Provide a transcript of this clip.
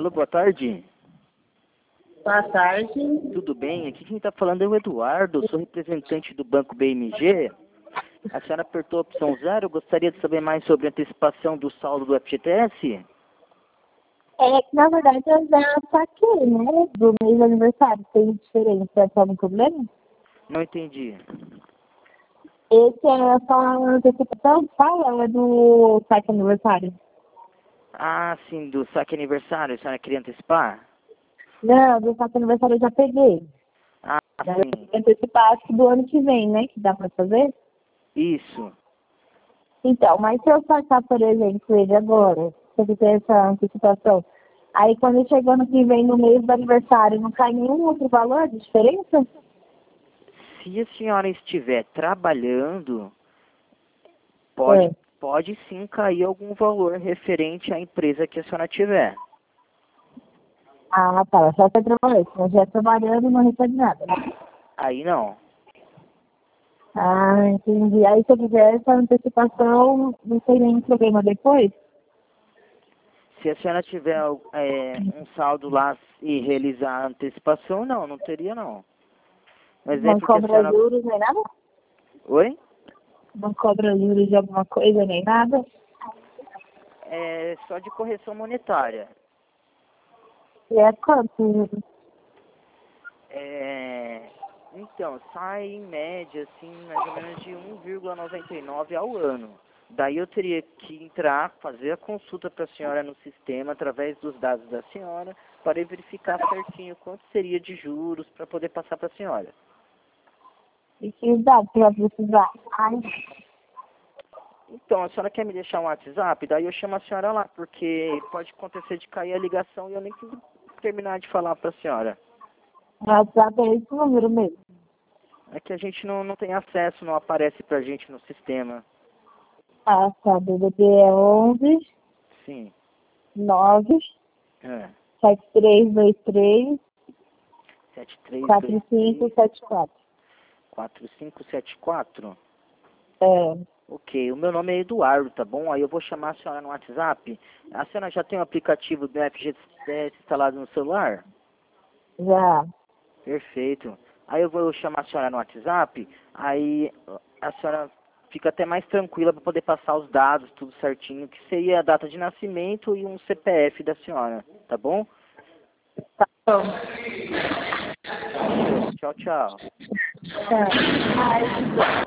Alô, boa tarde. Boa tarde. Tudo bem? Aqui quem está falando é o Eduardo, sou representante do Banco BMG. A senhora apertou a opção 0, gostaria de saber mais sobre a antecipação do saldo do FGTS? É que, na verdade, eu já saquei, né? Do mês de aniversário. Tem diferença? Tem algum problema? Não entendi. Esse é só uma antecipação? Fala, ou é do saque aniversário? Ah, sim, do saque aniversário, a senhora queria antecipar? Não, do saque aniversário eu já peguei. Ah, Já sim, antecipar, acho que do ano que vem, né? Que dá pra fazer. isso. Então, mas se eu sacar, por exemplo, ele agora, se eu fizer essa antecipação, aí quando chegou ano que vem no mês do aniversário, não cai nenhum outro valor de diferença? Se a senhora estiver trabalhando, É. pode sim cair algum valor referente à empresa que a senhora tiver. Ah, tá. Só para trabalhar. Se eu já trabalhando, não recebe nada, né? Aí não. Ah, entendi. Aí se eu fizer essa antecipação, não tem nenhum problema depois? Se a senhora tiver um saldo lá e realizar a antecipação, não teria não. Um Não exemplo que a cobra senhora... juros nem nada? Oi? Não cobra juros de alguma coisa nem nada? É só de correção monetária. E é quanto? Então, sai em média, assim, mais ou menos de 1,99 ao ano. Daí eu teria que entrar, fazer a consulta para a senhora no sistema, através dos dados da senhora, para verificar certinho quanto seria de juros para poder passar para a senhora. E que dados que vai precisar? Ai, Então, a senhora quer me deixar um WhatsApp? Daí eu chamo a senhora lá, porque pode acontecer de cair a ligação e eu nem terminar de falar para a senhora. WhatsApp é esse número mesmo. É que a gente não tem acesso, não aparece pra gente no sistema. Ah, tá. BBB é 11 Sim. 9 É. 7323 7323 4574. 4574. É, Ok, o meu nome é Eduardo, tá bom? Aí eu vou chamar a senhora no WhatsApp. A senhora já tem o aplicativo do FGTS instalado no celular? já. Perfeito. Aí eu vou chamar a senhora no WhatsApp, aí a senhora fica até mais tranquila para poder passar os dados, tudo certinho, que seria a data de nascimento e um CPF da senhora, tá bom? Tá bom. Tá, show. Tchau, tchau. Tá.